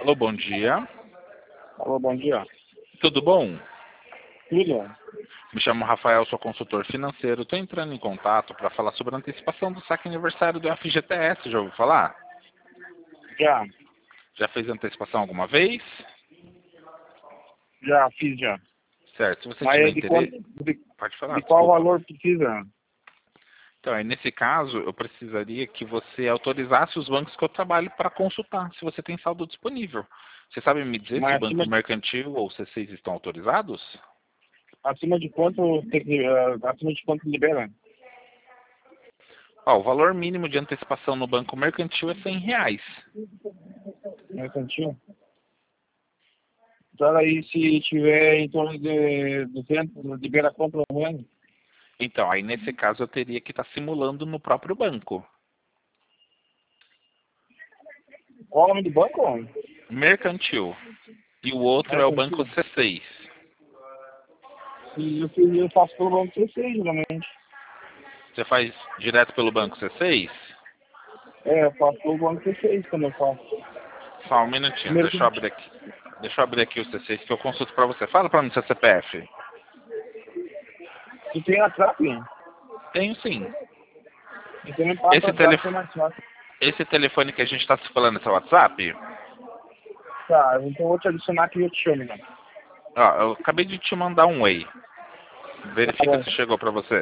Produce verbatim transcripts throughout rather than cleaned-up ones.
Alô, bom dia. Alô, bom dia. Tudo bom? Tudo? Me chamo Rafael, sou consultor financeiro. Estou entrando em contato para falar sobre a antecipação do saque aniversário do F G T S. Já ouviu falar? Já. Já fez antecipação alguma vez? Já fiz já. Certo. Se você Mas tiver é de, quanto, interesse... de, Pode falar, de qual desculpa. valor precisa? Então, aí, nesse caso, eu precisaria que você autorizasse os bancos que eu trabalho para consultar, se você tem saldo disponível. Você sabe me dizer se o Mas Banco acima, Mercantil ou o C seis estão autorizados? acima de quanto tem que, uh, acima de quanto libera? Ó, o valor mínimo de antecipação no Banco Mercantil é cem reais. Mercantil? Então aí se tiver em torno de duzentos, libera quanto no ano? Então, aí nesse caso eu teria que estar simulando no próprio banco. Qual o nome do banco? Mercantil. E o outro é o Banco Mercantil. C seis. E eu, fiz- eu faço pelo banco C seis, geralmente. Você faz direto pelo Banco C seis? É, eu faço pelo banco C seis quando eu faço. Só um minutinho, Primeiro deixa eu que abrir aqui. Deixa eu abrir aqui o C seis que eu consulto para você. Fala para mim seu C P F. tu tem WhatsApp? Tenho sim. Então me passa o Esse, WhatsApp telef... que é mais fácil. Esse telefone que a gente está se falando é seu WhatsApp? Tá, então eu vou te adicionar aqui e eu te chamo, né? Ó, eu acabei de te mandar um Whey. Tá Verifica bom. se chegou para você.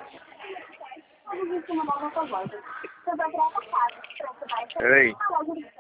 Peraí.